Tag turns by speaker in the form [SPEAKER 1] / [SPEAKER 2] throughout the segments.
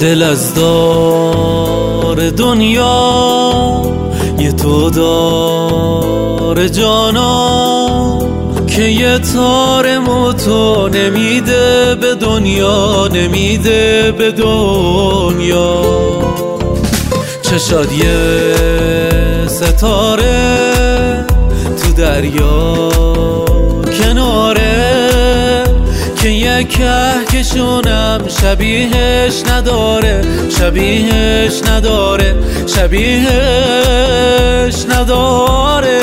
[SPEAKER 1] دل از دار دنیا یه تو دار جانا که یه تار موتو نمیده به دنیا، نمیده به دنیا. چشاد یه ستاره تو دریا کناره که یه کهکشونم شبیهش نداره، شبیهش نداره، شبیهش نداره.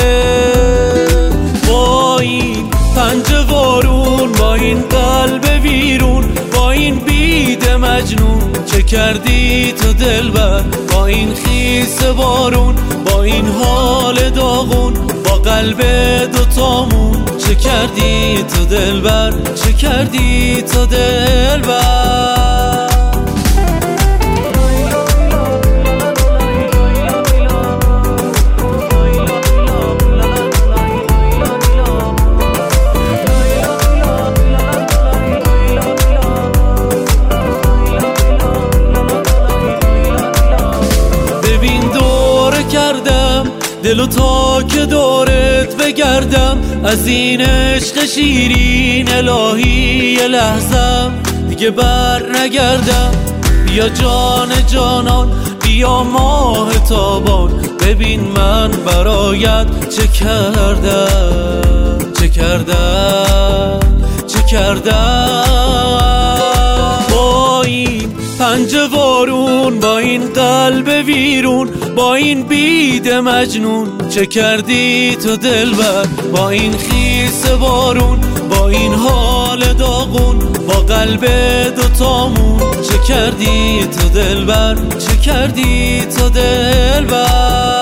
[SPEAKER 1] با این پنجه وارون، با این قلب ویرون، با این بید مجنون چه کردی تو دلبر؟ با این خیس بارون، با این حال داغون، با قلب دوتامون چه کردی تو دلبر؟ چه کردی تو دلبر؟ ببین دوره کردم دلو تا که دورت بگردم، از این عشق شیرین الهی یه لحظم دیگه بر نگردم. بیا جان جانان، بیا ماه تابان، ببین من برایت چه کردم، چه کردم، چه کردم. با این پنجه وارون، با این قلب ویرون، با این بید مجنون چه کردی تو دلبر؟ با این خیس بارون، با این حال داغون، با قلب دوتامون چه کردی تو دلبر؟ چه کردی تو دلبر؟